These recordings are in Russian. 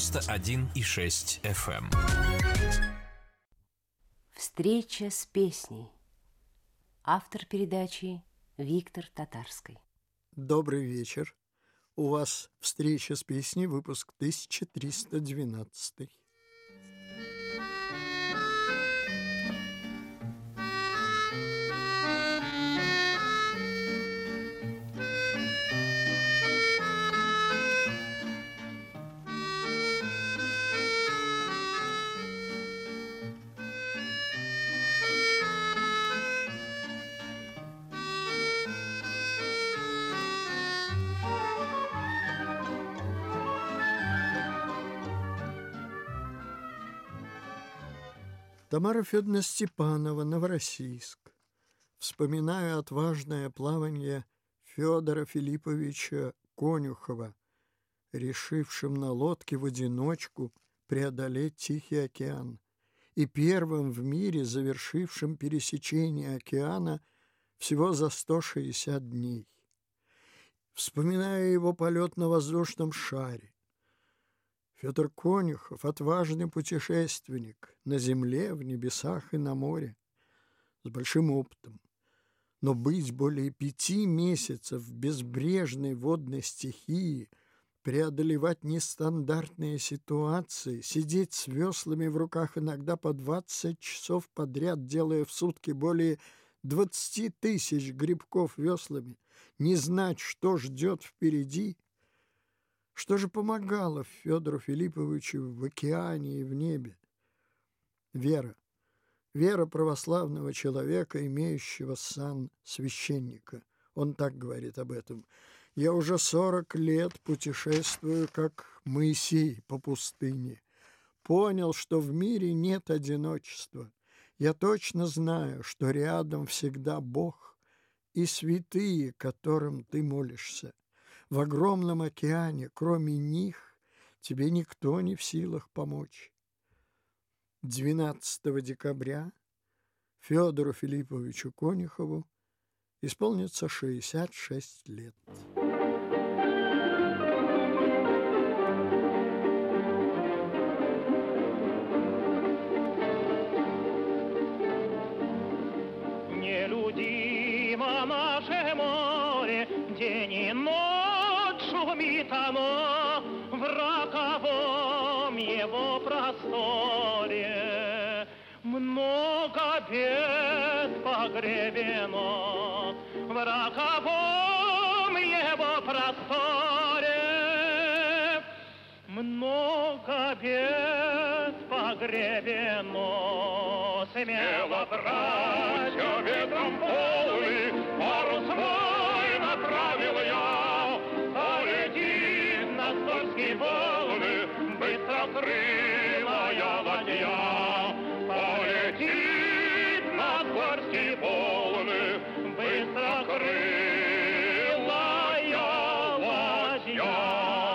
91,6 FM. Встреча с песней. Автор передачи Виктор Татарский. Добрый вечер. У вас встреча с песней, выпуск 1312. Тамара Федоровна Степанова, Новороссийск. Вспоминаю отважное плавание Федора Филипповича Конюхова, решившим на лодке в одиночку преодолеть Тихий океан и первым в мире завершившим пересечение океана всего за 160 дней. Вспоминаю его полет на воздушном шаре. Федор Конюхов — отважный путешественник на земле, в небесах и на море, с большим опытом. Но быть более 5 месяцев в безбрежной водной стихии, преодолевать нестандартные ситуации, сидеть с веслами в руках иногда по 20 часов подряд, делая в сутки более 20 тысяч грибков веслами, не знать, что ждет впереди. Что же помогало Федору Филипповичу в океане и в небе? Вера. Вера православного человека, имеющего сан священника. Он так говорит об этом. «Я уже 40 лет путешествую, как Моисей по пустыне. Понял, что в мире нет одиночества. Я точно знаю, что рядом всегда Бог и святые, которым ты молишься. В огромном океане, кроме них, тебе никто не в силах помочь». 12 декабря Федору Филипповичу Конюхову исполнится 66 лет. Нелюдимо наше море, день и ночь шумит оно в роковом его просторе. Много бед погребено в роковом его просторе. Много бед погребено. Смело, братья, ветром полный парус мой направил я. Полетит на скользкие волны быстрокрылая ладья. Полетит на скользкие волны быстрокрылая ладья.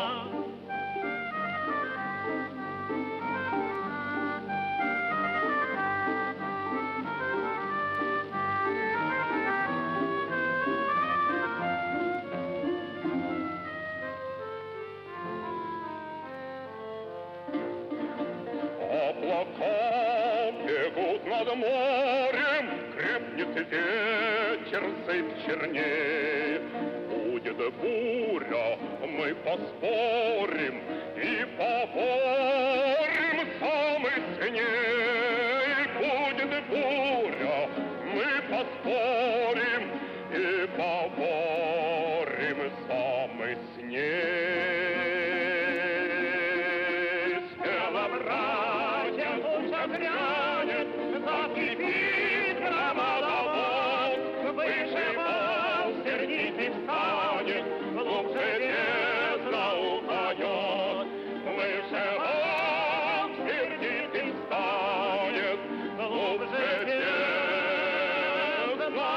Облака бегут над морем, крепнет ветер, сыпь чернеет. Будет буря, мы поспорим и поборем самый сильней. Будет буря, мы поспорим и поборем самый сильней. Грянет, закипит громозвон, выше волн сердитый встанет, глубже бездна упадет. Выше волн сердитый встанет, глубже бездна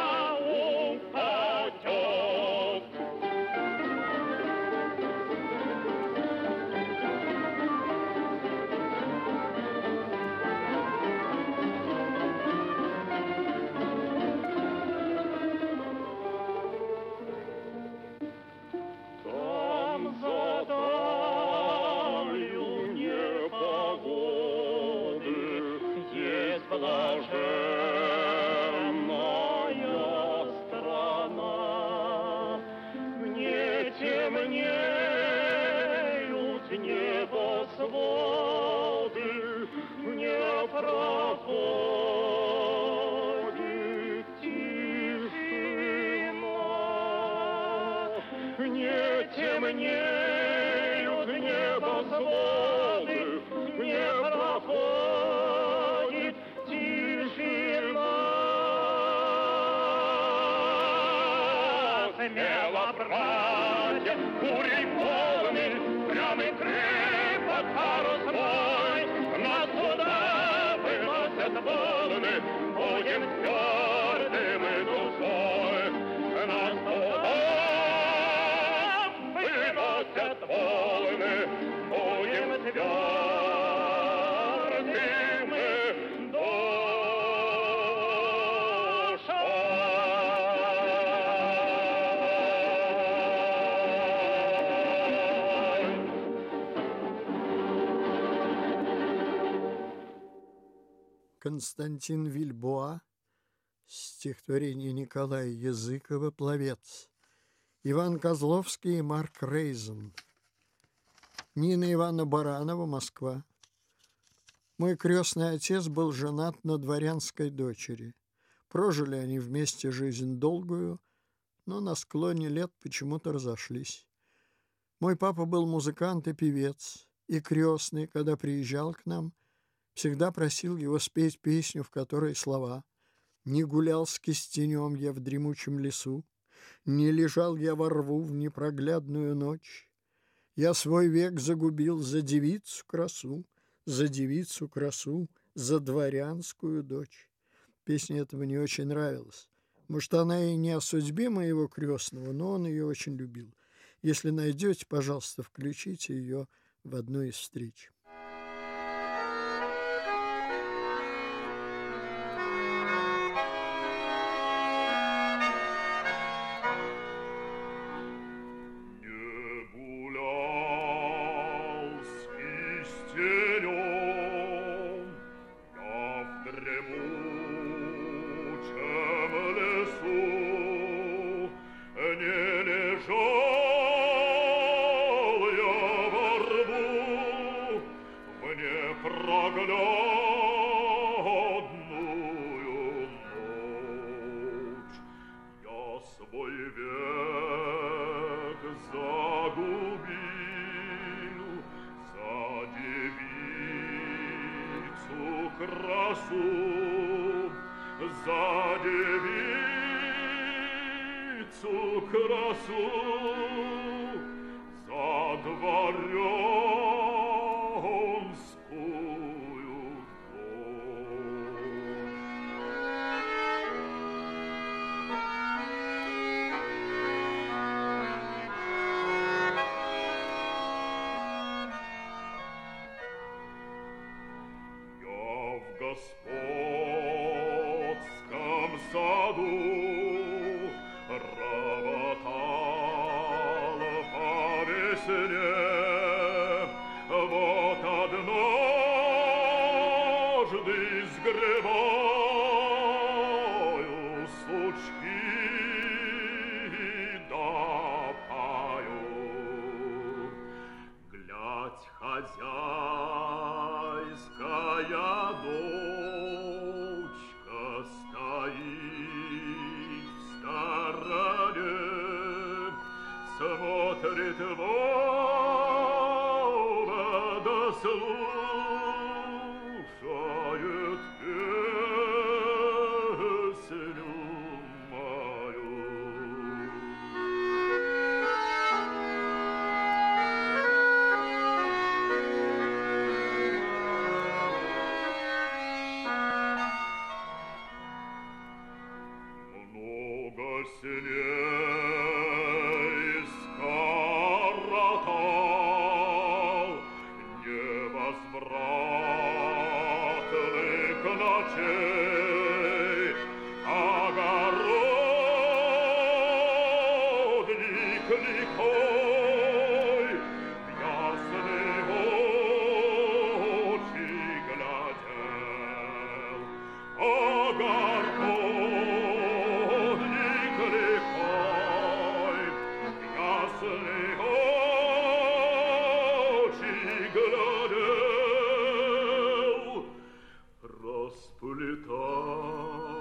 не темнеют небосводы, не проходит тишина. Смело, братья, бурей полны, прямый крепок парус мой, нас туда выносят волны, будем твердым и душой. Нас туда выносят волны, будем твердым и Константин Вильбоа, стихотворение Николая Языкова «Пловец», Иван Козловский и Марк Рейзен, Нина Ивановна Баранова, Москва. Мой крестный отец был женат на дворянской дочери. Прожили они вместе жизнь долгую, но на склоне лет почему-то разошлись. Мой папа был музыкант и певец, и крестный, когда приезжал к нам, всегда просил его спеть песню, в которой слова: «Не гулял с кистенем я в дремучем лесу, не лежал я во рву в непроглядную ночь. Я свой век загубил за девицу красу, за девицу красу, за дворянскую дочь». Песня эта мне очень нравилась. Может, она и не о судьбе моего крестного, но он ее очень любил. Если найдете, пожалуйста, включите ее в одну из встреч.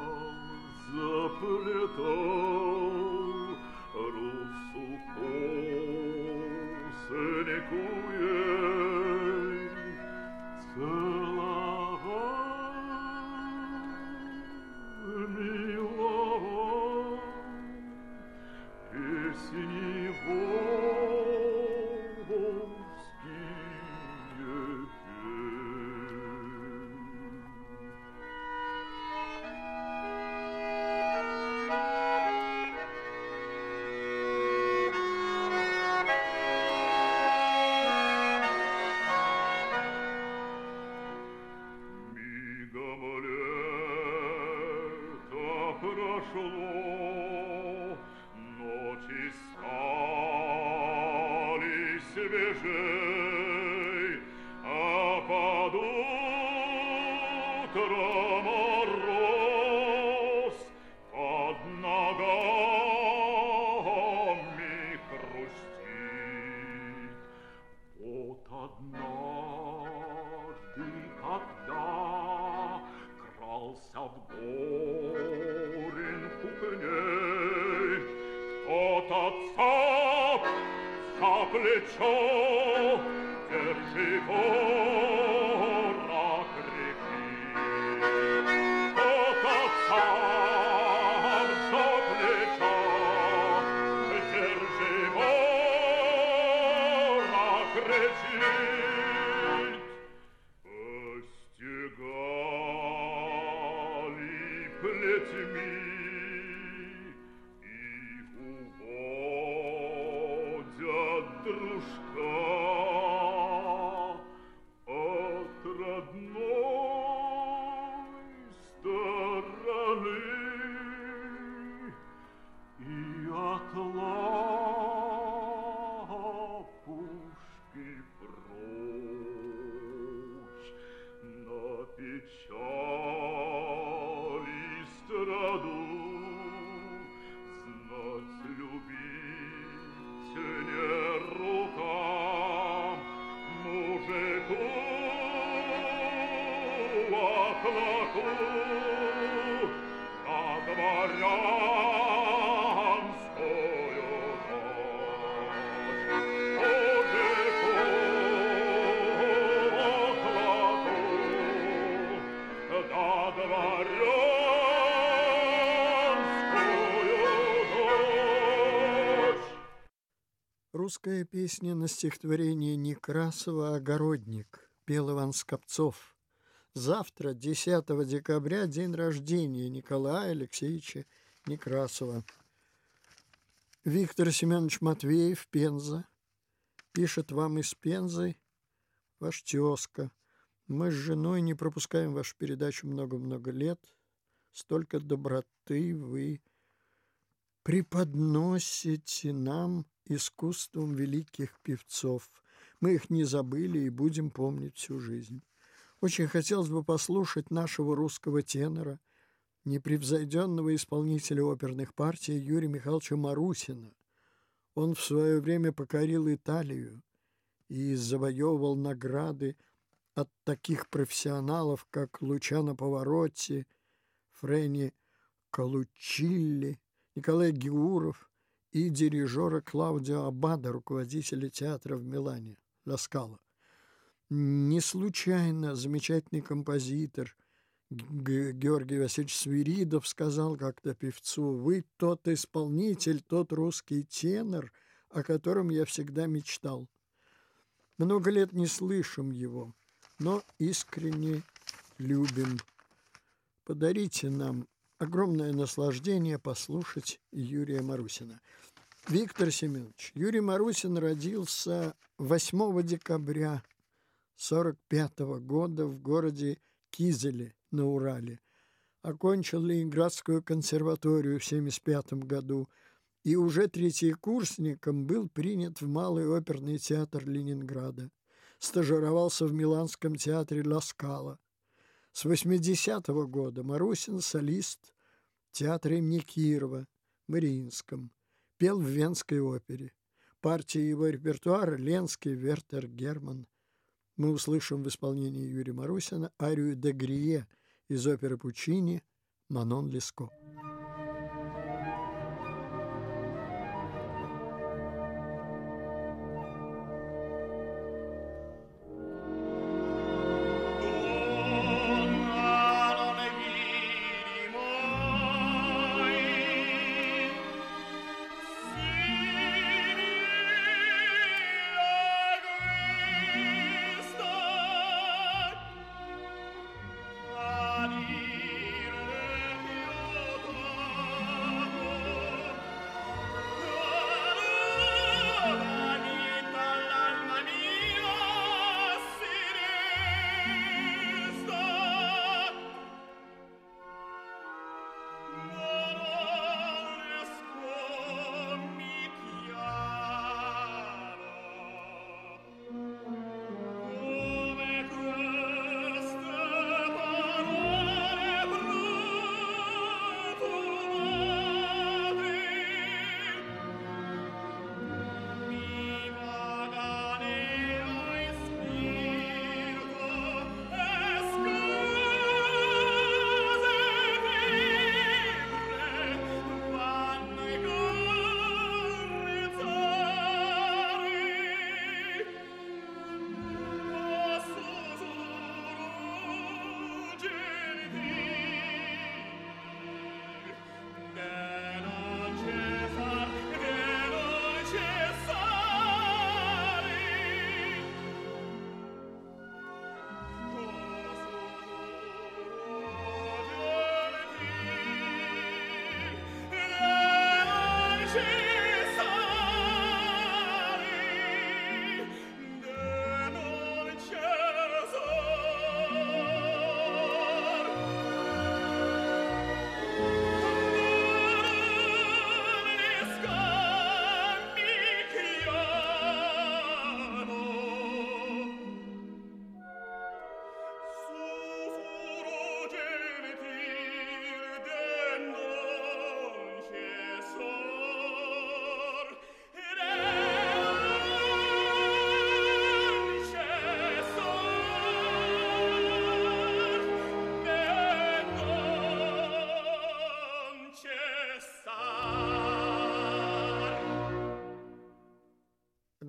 заплетал русу. прошло, ночи стали свежей, а под утро мороз под ногами хрустит. Вот однажды, когда крался в горенку к ней, кто-то цап за плечо, держи ворог реки. Кто-то цап за плечо, держи ворог реки. Постигали плетьми и уводят дружка от родной стороны и от лапушки прочь на печали страду. Знать любить не рукам мужику, а клоку, а дворянскую дочь. Мужику, а клоку, да дворянскую дочь. Русская песня на стихотворение Некрасова «Огородник» пел Иван Скопцов. Завтра, 10 декабря, день рождения Николая Алексеевича Некрасова. Виктор Семенович Матвеев, Пенза. Пишет вам из Пензы ваш тезка. Мы с женой не пропускаем вашу передачу много-много лет. Столько доброты вы преподносите нам искусством великих певцов. Мы их не забыли и будем помнить всю жизнь. Очень хотелось бы послушать нашего русского тенора, непревзойденного исполнителя оперных партий Юрия Михайловича Марусина. Он в свое время покорил Италию и завоевывал награды от таких профессионалов, как Лучано Паваротти, Френи Колучилли, Николай Геуров и дирижера Клаудио Аббадо, руководителя театра в Милане, Ла Скала. Не случайно замечательный композитор Георгий Васильевич Свиридов сказал как-то певцу: «Вы тот исполнитель, тот русский тенор, о котором я всегда мечтал». Много лет не слышим его, но искренне любим. Подарите нам огромное наслаждение послушать Юрия Марусина. Виктор Семенович, Юрий Марусин родился 8 декабря 1945 года в городе Кизеле на Урале. Окончил Ленинградскую консерваторию в 1975 году и уже третьекурсником был принят в Малый оперный театр Ленинграда. Стажировался в Миланском театре Ла Скала. С 80-го года Марусин солист театра имени Кирова, Мариинском. Пел в Венской опере. Партии его репертуара Ленский, Вертер, Герман. Мы услышим в исполнении Юрия Марусина арию «Де Грие» из оперы Пуччини «Манон Леско». Adire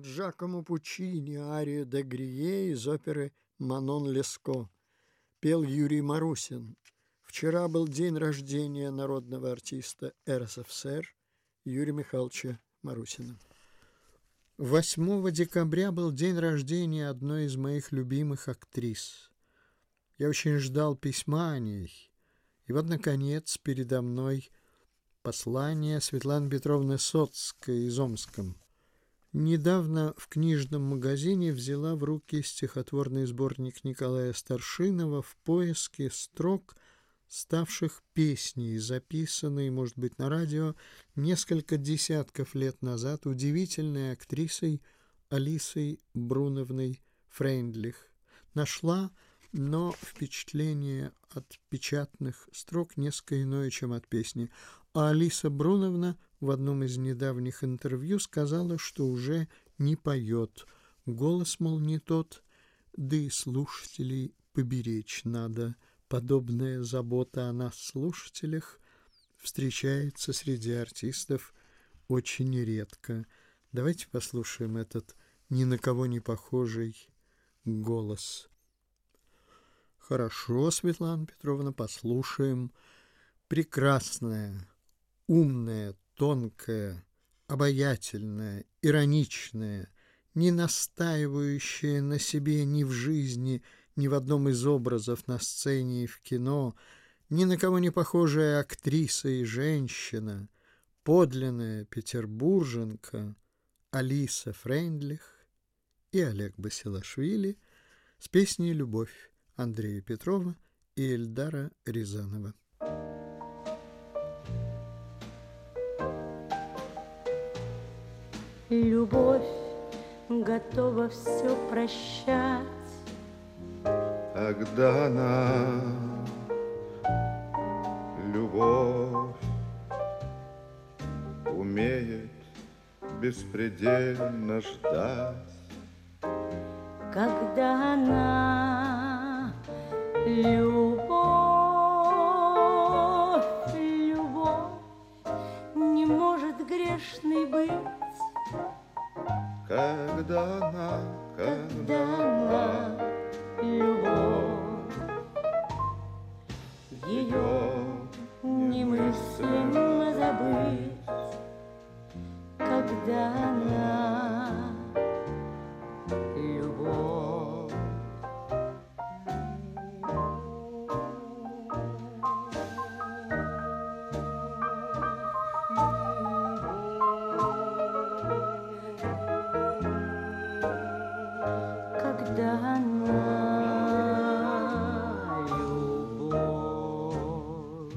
Джакомо Пуччини арию де Грие из оперы «Манон Леско». Пел Юрий Марусин. Вчера был день рождения народного артиста РСФСР Юрия Михайловича Марусина. 8 декабря был день рождения одной из моих любимых актрис. Я очень ждал письма о ней. И вот, наконец, передо мной послание Светланы Петровны Соцкой из Омска. Недавно в книжном магазине взяла в руки стихотворный сборник Николая Старшинова «В поиске строк, ставших песней», записанной, может быть, на радио несколько десятков лет назад удивительной актрисой Алисой Бруновной Фрейндлих. Нашла, но впечатление от печатных строк несколько иное, чем от песни. А Алиса Бруновна в одном из недавних интервью сказала, что уже не поет. Голос, мол, не тот, да и слушателей поберечь надо. Подобная забота о нас, слушателях, встречается среди артистов очень редко. Давайте послушаем этот ни на кого не похожий голос. Хорошо, Светлана Петровна, послушаем. Прекрасная, умная, тонкая, обаятельная, ироничная, не настаивающая на себе ни в жизни, ни в одном из образов на сцене и в кино, ни на кого не похожая актриса и женщина, подлинная петербурженка Алиса Фрейндлих и Олег Басилашвили с песней «Любовь» Андрея Петрова и Эльдара Рязанова. Любовь готова все прощать, когда она, любовь, умеет беспредельно ждать. когда она, любовь, любовь, не может грешной быть. Когда она, любовь, ее немыслимо забыть, когда она, любовь. Когда она, любовь.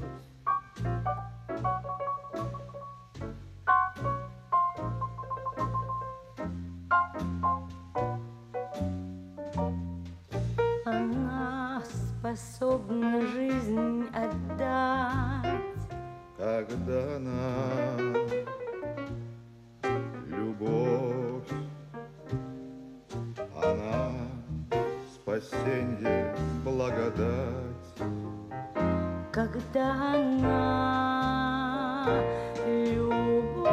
Она способна жизнь отдать, когда она, любовь, она спасенье, благодать. когда она, любовь,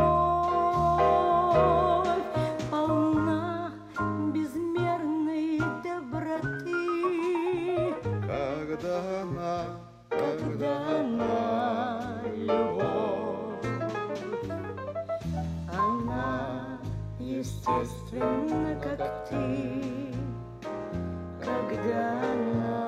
полна безмерной доброты, Когда она, любовь, она естественна, как ты, когда она,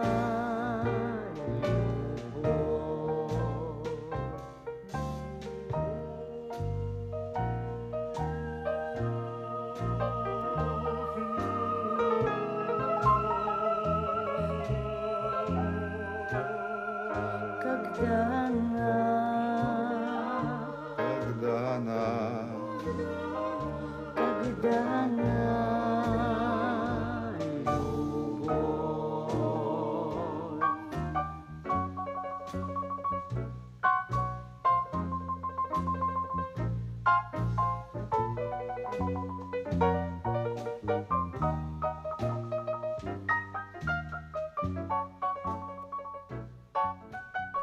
когда она, когда она, когда она, любовь.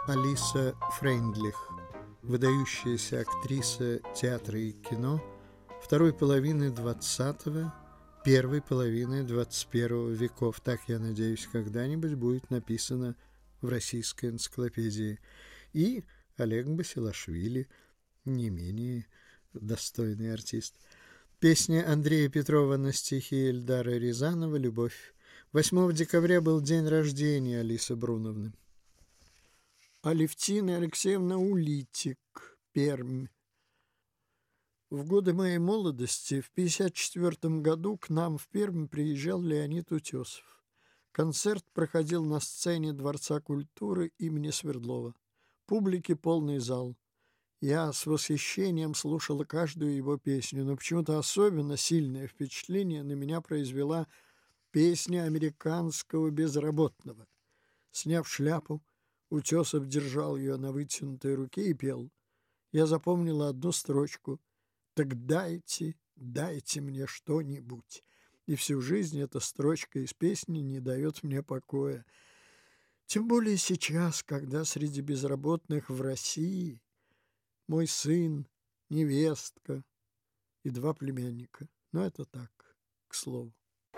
Алиса Фрейндлих, выдающаяся актриса театра и кино, второй половины XX, первой половины XXI веков. Так, я надеюсь, когда-нибудь будет написано в российской энциклопедии. И Олег Басилашвили, не менее достойный артист. Песня Андрея Петрова на стихи Эльдара Рязанова «Любовь». 8 декабря был день рождения Алисы Бруновны. Алевтина Алексеевна Улитик, Пермь. В годы моей молодости, в 1954 году, к нам в Пермь приезжал Леонид Утесов. Концерт проходил на сцене Дворца культуры имени Свердлова. Публики полный зал. Я с восхищением слушала каждую его песню, но почему-то особенно сильное впечатление на меня произвела песня американского безработного. Сняв шляпу, Утесов держал ее на вытянутой руке и пел. Я запомнила одну строчку: «Так дайте, дайте мне что-нибудь». И всю жизнь эта строчка из песни не дает мне покоя. Тем более сейчас, когда среди безработных в России мой сын, невестка и 2 племянника. Но это так, к слову.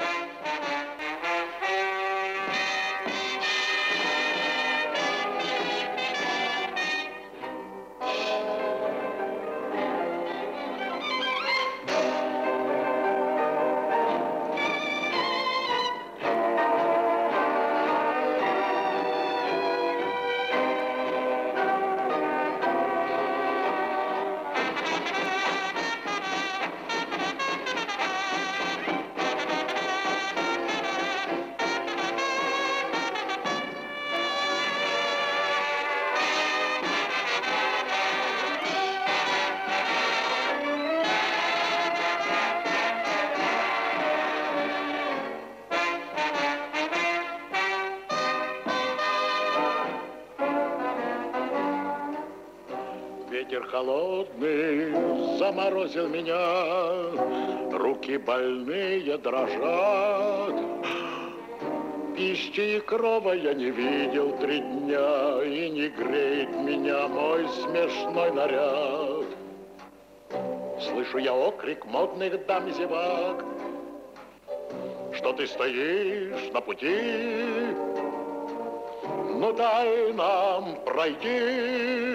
Ветер холодный заморозил меня, руки больные дрожат. Пищи и крова я не видел 3 дня, и не греет меня мой смешной наряд. Слышу я окрик модных дам и зевак, что ты стоишь на пути, ну дай нам пройти.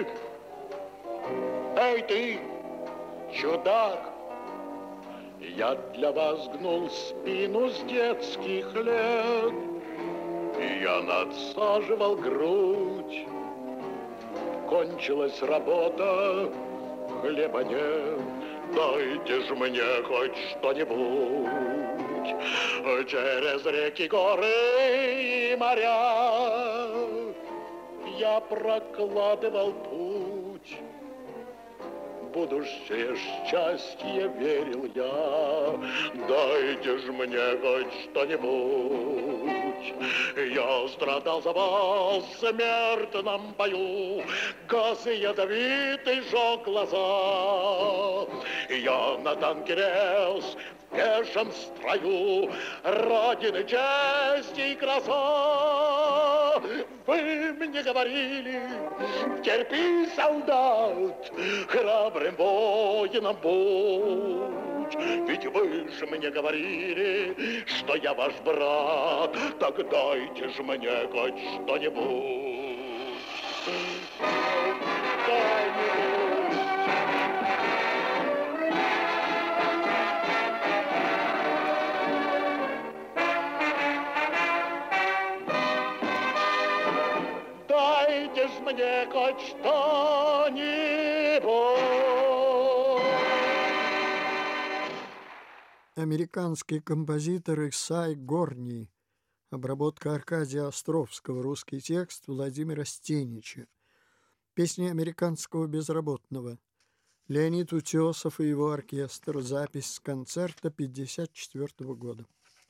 Эй ты, чудак, я для вас гнул спину с детских лет, и я надсаживал грудь. Кончилась работа, хлеба нет, дайте ж мне хоть что-нибудь. Через реки, горы и моря я прокладывал путь. Будущее счастье верил я, дайте ж мне хоть что-нибудь. Я страдал за вас в смертном бою, газы ядовитый жег глаза. Я на танке рез в пешем строю, Родины честь и краса. Вы мне говорили, терпи, солдат, храбрым воином будь. Ведь вы же мне говорили, что я ваш брат, так дайте же мне хоть что-нибудь. Дайте ж мне хоть что-нибудь. Американский композитор Исай Горний. Обработка Аркадия Островского. Русский текст Владимира Стенича. Песни американского безработного. Леонид Утесов и его оркестр. Запись с концерта 1954 года.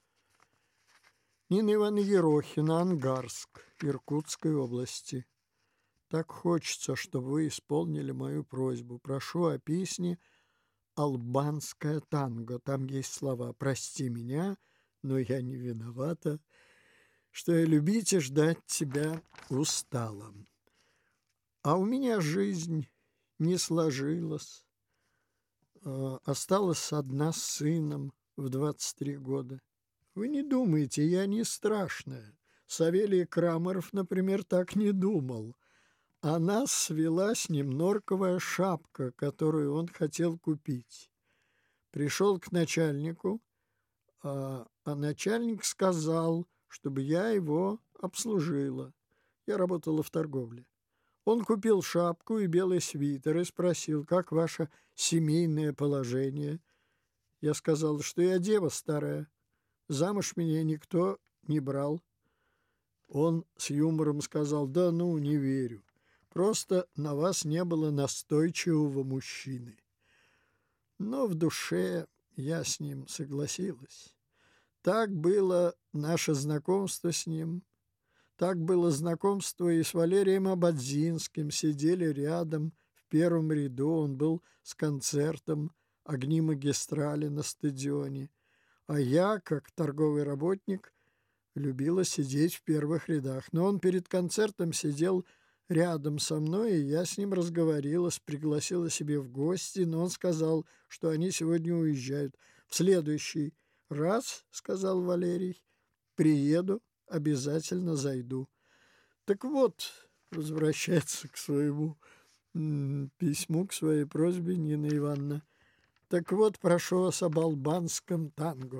Нина Ивановна Ерохина, Ангарск, Иркутской области. Так хочется, чтобы вы исполнили мою просьбу. Прошу о песне «Албанское танго». Там есть слова «Прости меня, но я не виновата, что я любить и ждать тебя устала. А у меня жизнь не сложилась. осталась одна с сыном в 23 года. Вы не думайте, я не страшная. Савелий Крамаров, например, так не думал. А нас свела с ним норковая шапка, которую он хотел купить. Пришел к начальнику, а начальник сказал, чтобы я его обслужила. Я работала в торговле. Он купил шапку и белый свитер и спросил, как ваше семейное положение. Я сказал, что я дева старая, замуж меня никто не брал. Он с юмором сказал, да ну, не верю, просто на вас не было настойчивого мужчины. Но в душе я с ним согласилась. Так было наше знакомство с ним. Так было знакомство и с Валерием Ободзинским. Сидели рядом в первом ряду. Он был с концертом «Огни магистрали» на стадионе. А я, как торговый работник, любила сидеть в первых рядах. Но он перед концертом сидел рядом со мной, и я с ним разговорилась, пригласила себе в гости, но он сказал, что они сегодня уезжают. В следующий раз, сказал Валерий, приеду, обязательно зайду. Так вот, возвращается к своему письму, к своей просьбе Нина Ивановна. Так вот, прошу вас об албанском танго.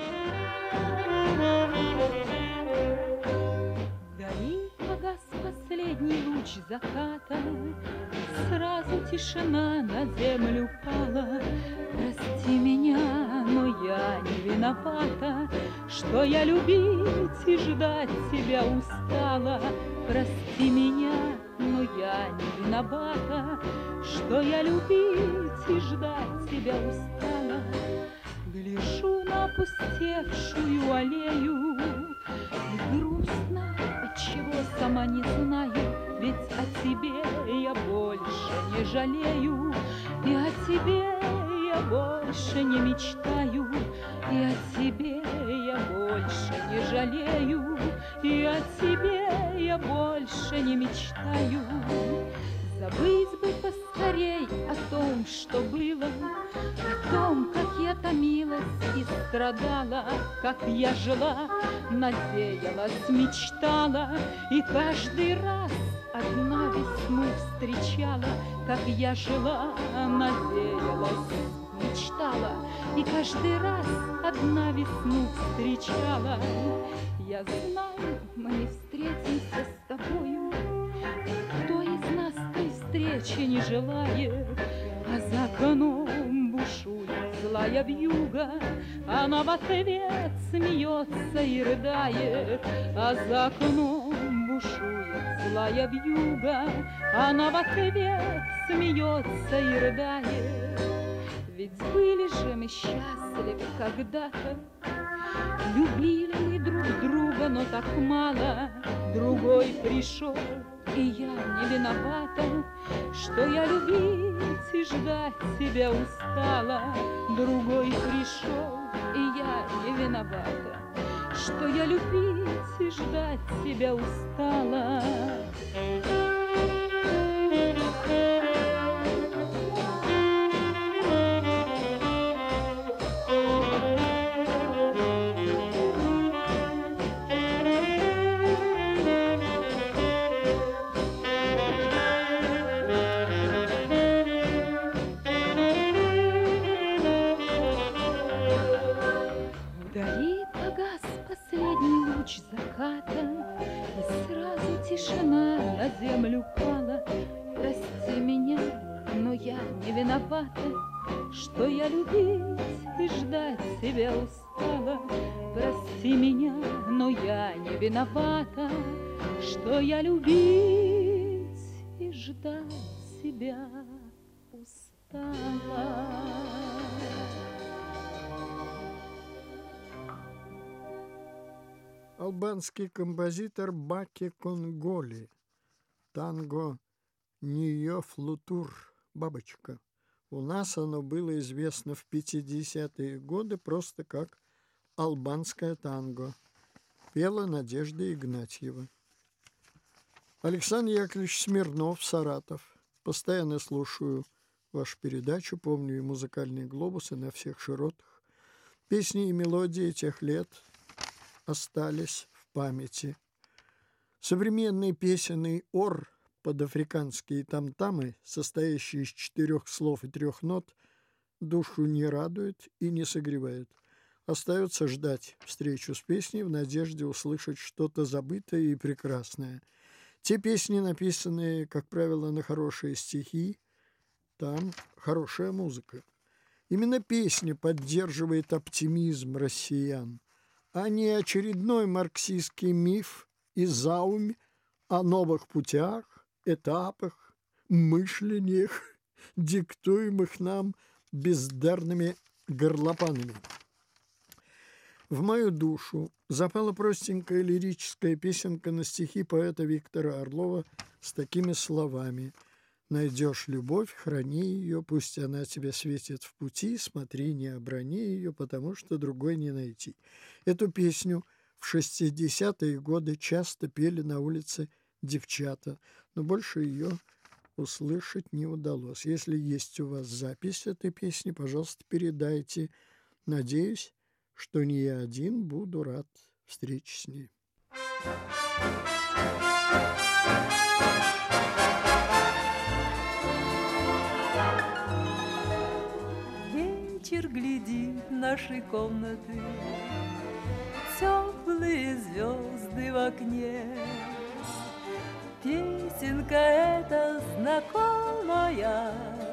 Вдали погас последний луч заката, сразу тишина на землю пала. Прости меня, но я не виновата, что я любить и ждать тебя устала. Прости меня, но я не виновата, что я любить и ждать тебя устала. Гляжу на опустевшую аллею, и грустно, отчего сама не знаю, ведь о тебе я больше не жалею, и о тебе я больше не мечтаю, и о тебе я больше не жалею, и о тебе я больше не мечтаю. Забыть бы поскорей о том, что было, о том, как я томилась и страдала, как я жила, надеялась, мечтала, и каждый раз одна весну встречала, как я жила, надеялась, мечтала, и каждый раз одна весну встречала. Я знаю, мы не встретимся с тобою, кто из нас той встречи не желает, а за окном бушует злая вьюга, она в ответ смеется и рыдает, а за окном бушует злая вьюга, она в ответ смеется и рыдает. Ведь были же мы счастливы когда-то, любили мы друг друга, но так мало. Другой пришел, и я не виновата, что я любить и ждать тебя устала. Другой пришел, и я не виновата, что я любить и ждать тебя устала. Вдали погас последний луч заката, и сразу тишина на землю пала. Прости меня, но я не виновата, что я любить и ждать тебя устала. Прости меня, но я не виновата, что я любить и ждать тебя устала. Албанский композитор Баки Конголи. Танго «Ньо флутур» «Бабочка». У нас оно было известно в 50-е годы просто как албанское танго. Пела Надежда Игнатьева. Александр Яковлевич Смирнов, Саратов. Постоянно слушаю вашу передачу, помню и музыкальные глобусы на всех широтах. Песни и мелодии тех лет остались в памяти. Современный песенный ор под африканские там-тамы, состоящий из 4 слов и 3 нот, душу не радует и не согревает. Остается ждать встречу с песней в надежде услышать что-то забытое и прекрасное. Те песни, написанные, как правило, на хорошие стихи, там хорошая музыка. Именно песня поддерживает оптимизм россиян, а не очередной марксистский миф и заумь о новых путях, этапах, мышлениях, диктуемых нам бездарными горлопанами. В мою душу запала простенькая лирическая песенка на стихи поэта Виктора Орлова с такими словами: «Найдешь любовь, храни ее, пусть она тебе светит в пути, смотри, не оброни ее, потому что другой не найти». Эту песню в 60-е годы часто пели на улице девчата, но больше ее услышать не удалось. Если есть у вас запись этой песни, пожалуйста, передайте. Надеюсь, что не я один буду рад встрече с ней. Вечер глядит в наши комнаты, теплые звезды в окне. Песенка эта знакомая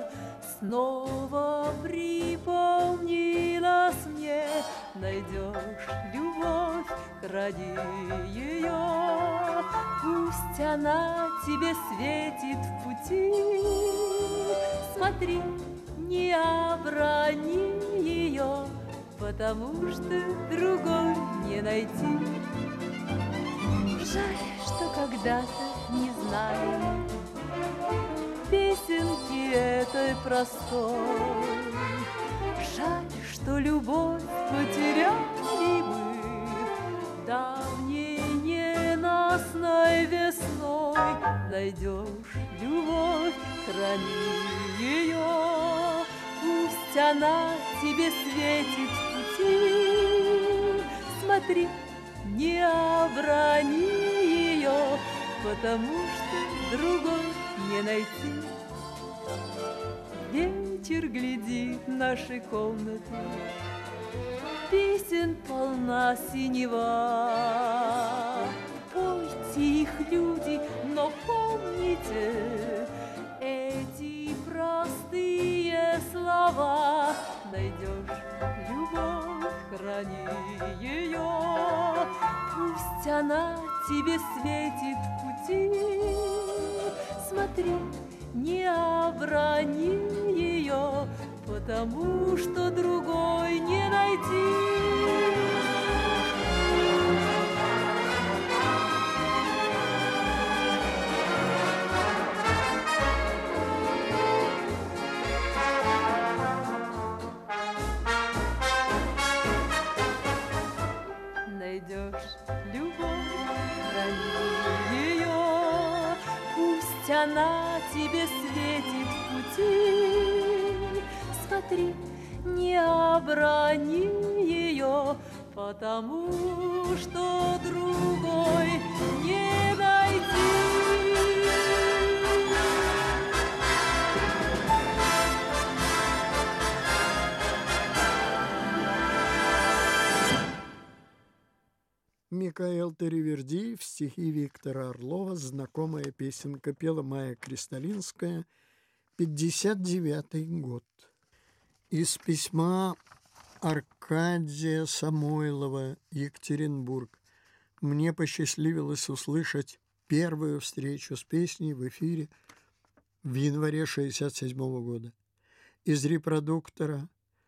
снова припомнилась мне. Найдешь любовь, храни ее, пусть она тебе светит в пути. Смотри, не оброни ее, потому что другой не найти. Жаль, что когда-то не знали песенки этой простой. Жаль, что любовь потеряли мы давней ненастной весной. Найдешь любовь, храни ее, пусть она тебе светит в пути. Смотри, не оброни ее, потому что другой не найти. Вечер глядит в наши комнаты, песен полна синева. Пойте их, люди, но помните эти простые слова. Найдешь любовь, храни ее, пусть она тебе светит в пути. Смотри, не оброни ее, потому что другой не найти. Найдешь любовь, храни ее, пусть она тебе светит в пути. Смотри, не оброни ее, потому что другой не найти. Микаэл Таривердиев, стихи Виктора Орлова, знакомая песенка, пела Майя Кристалинская, 59-й год. Из письма Аркадия Самойлова, Екатеринбург. Мне посчастливилось услышать первую встречу с песней в эфире в январе 1967 года. Из репродуктора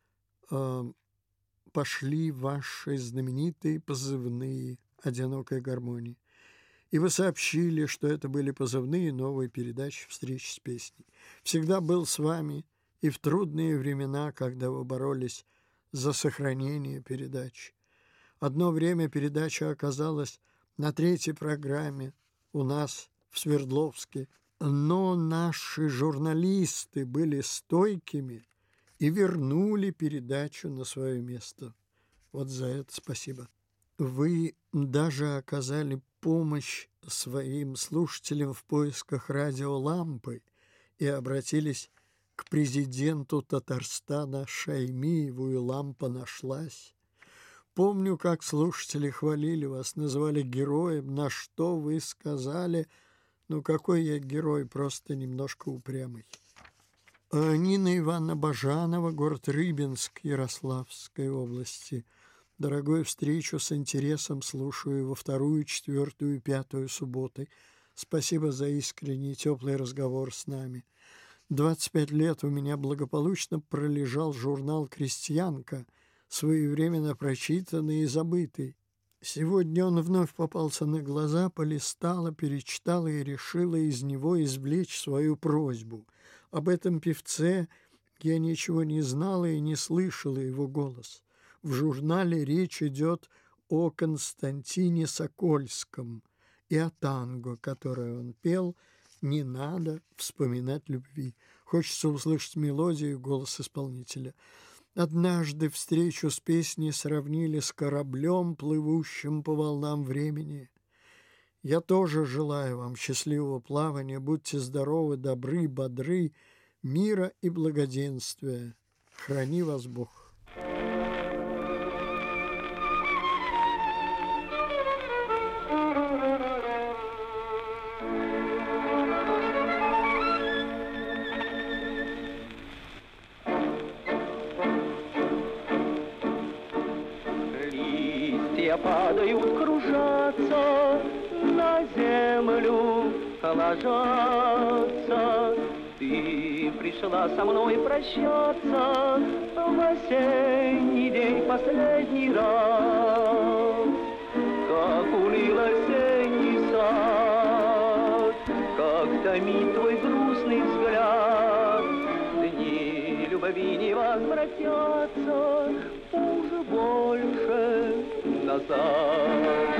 пошли ваши знаменитые позывные «Одинокая гармония». И вы сообщили, что это были позывные новой передачи «Встречи с песней». Всегда был с вами и в трудные времена, когда вы боролись за сохранение передачи. Одно время передача оказалась на 3-й программе у нас в Свердловске Но наши журналисты были стойкими и вернули передачу на свое место. Вот за это спасибо. Вы даже оказали помощь своим слушателям в поисках радиолампы и обратились к президенту Татарстана Шаймиеву, и лампа нашлась. Помню, как слушатели хвалили вас, называли героем, на что вы сказали: ну какой я герой, просто немножко упрямый. Нина Ивановна Бажанова, город Рыбинск, Ярославской области. Дорогую встречу, с интересом слушаю во 2-ю, 4-ю и 5-ю субботы. Спасибо за искренний теплый разговор с нами. 25 лет у меня благополучно пролежал журнал «Крестьянка», своевременно прочитанный и забытый. Сегодня он вновь попался на глаза, полистала, перечитала и решила из него извлечь свою просьбу. Об этом певце я ничего не знала и не слышала его голос. В журнале речь идет о Константине Сокольском и о танго, которое он пел «Не надо вспоминать любви». Хочется услышать мелодию и голос исполнителя. Однажды встречу с песней сравнили с кораблем, плывущим по волнам времени. Я тоже желаю вам счастливого плавания. Будьте здоровы, добры, бодры, мира и благоденствия. Храни вас Бог. Падают, кружатся, на землю ложатся. Ты пришла со мной прощаться в осенний день последний раз. Как уныл осенний сад, как томит твой грустный взгляд. Дни любви не возвратятся уже больше назад.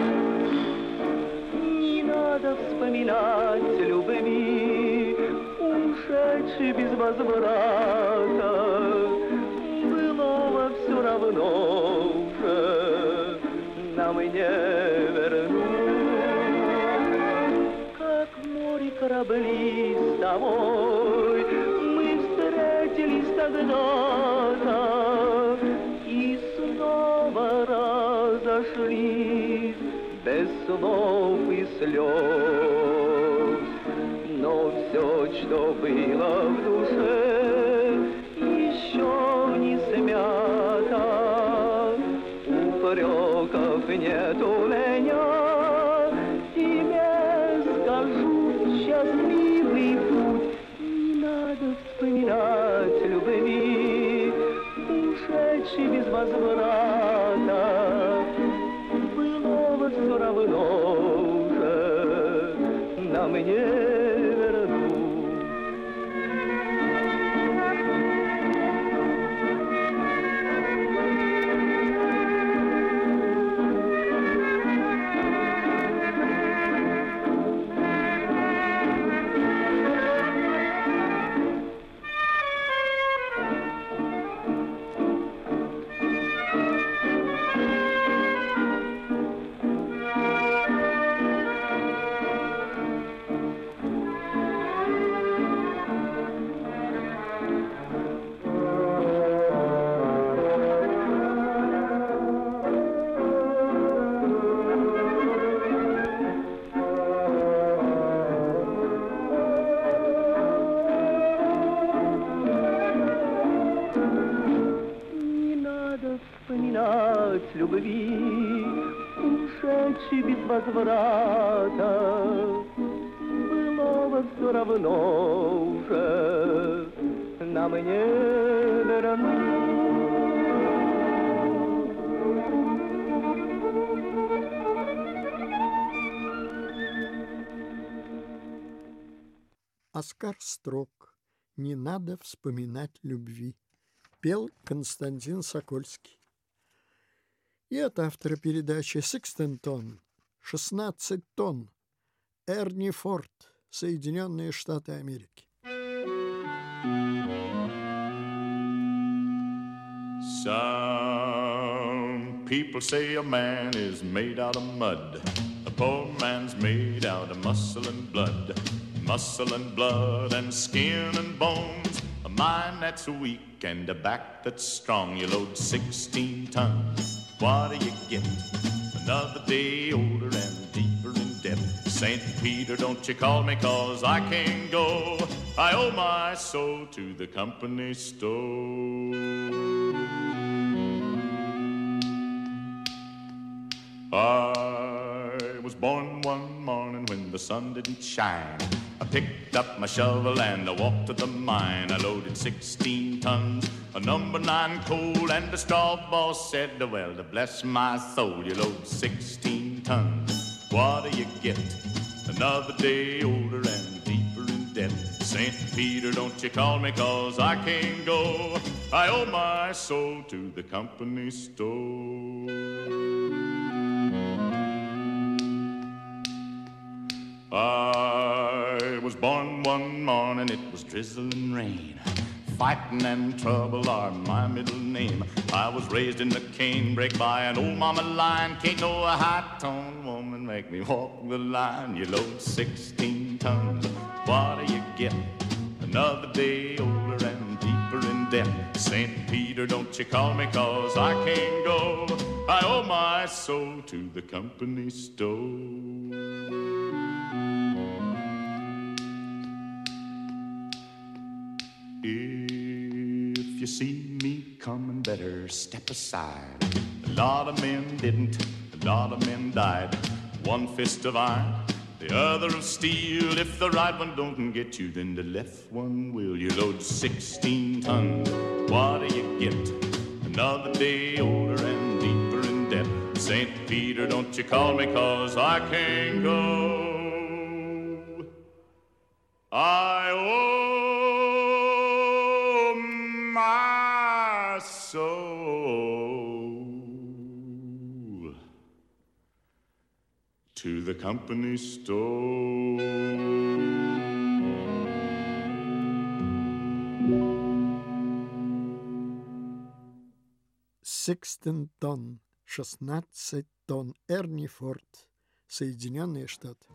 Не надо вспоминать любви, ушедшей без возврата. Былого все равно уже нам и не вернуть. Как в море корабли с тобой мы встретились тогда-то и снова разошлись без слов и слез. Но все, что было в душе, еще не смято. Упреков нет у меня, тебе скажу счастливый путь. Не надо вспоминать любви, ушедшей без возврата. Былого все равно уже нам не вернуть. Вспоминать любви, ушедшей без возврата. Былого все равно уже нам не вернуть. Оскар Строк. Не надо вспоминать любви. Пел Константин Сокольский. И от автора передачи «Сикстен тонн», 16 тонн, Эрни Форд, Соединенные Штаты Америки. Some people say a man is made out of mud. A poor man's made out of muscle and blood. Muscle and blood and skin and bones. A mind that's weak and a back that's strong. You load 16 tons. What do you get? Another day older and deeper in debt. St. Peter, don't you call me, 'cause I can't go. I owe my soul to the company store. I was born one morning when the sun didn't shine. I picked up my shovel and I walked to the mine. I loaded 16 tons of number 9 coal, and the straw boss said, well, to bless my soul, you load 16 tons. What do you get? Another day older and deeper in debt. St. Peter, don't you call me, 'cause I can't go. I owe my soul to the company store. I was born one morning, it was drizzling rain. Fighting and trouble are my middle name. I was raised in the canebrake by an old mama lion. Can't no high-toned woman make me walk the line. You load 16 tons, what do you get? Another day older and deeper in debt. St. Peter, don't you call me, 'cause I can't go. I owe my soul to the company store. If you see me coming, better step aside. A lot of men didn't, a lot of men died. One fist of iron, the other of steel. If the right one don't get you, then the left one will. You load 16 tons, what do you get? Another day older and deeper in debt. St. Peter, don't you call me, 'cause I can't go. I owe my soul to the company store. 16 тонн, 16 тонн. Эрни Форд, Соединенные Штаты.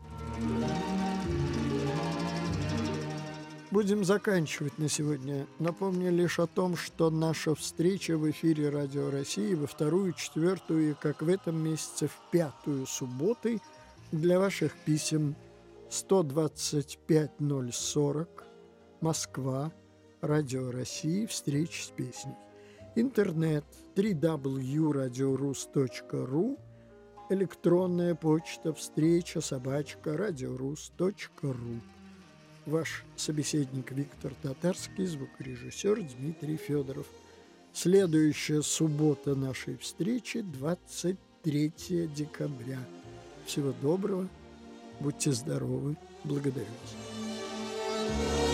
Будем заканчивать на сегодня. Напомню лишь о том, что наша встреча в эфире Радио России во вторую, четвертую и, как в этом месяце, в пятую субботы для ваших писем 125-040, Москва, Радио России, встреча с песней. Интернет www.radiorus.ru, электронная почта встреча@radiorus.ru. Ваш собеседник Виктор Татарский, звукорежиссер Дмитрий Федоров. Следующая суббота нашей встречи 23 декабря. Всего доброго, будьте здоровы, благодарю вас.